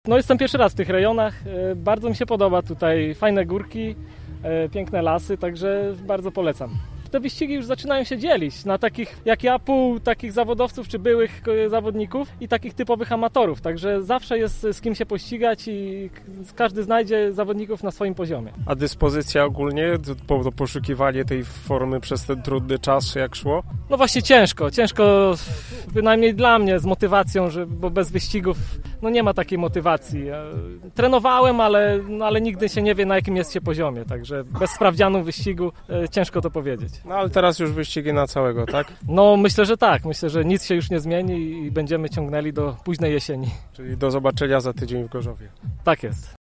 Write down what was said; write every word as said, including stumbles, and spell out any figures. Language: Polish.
No jestem pierwszy raz w tych rejonach, bardzo mi się podoba tutaj, fajne górki, piękne lasy, także bardzo polecam. Te wyścigi już zaczynają się dzielić na takich jak ja, pół takich zawodowców czy byłych zawodników i takich typowych amatorów, także zawsze jest z kim się pościgać i każdy znajdzie zawodników na swoim poziomie. A dyspozycja ogólnie, to poszukiwanie tej formy przez ten trudny czas, jak szło? No właśnie ciężko, ciężko bynajmniej dla mnie z motywacją, że, bo bez wyścigów no nie ma takiej motywacji. Trenowałem, ale, no ale nigdy się nie wie, na jakim jest się poziomie, także bez sprawdzianu wyścigu e, ciężko to powiedzieć. No ale teraz już wyścigi na całego, tak? No myślę, że tak. Myślę, że nic się już nie zmieni i będziemy ciągnęli do późnej jesieni. Czyli do zobaczenia za tydzień w Gorzowie. Tak jest.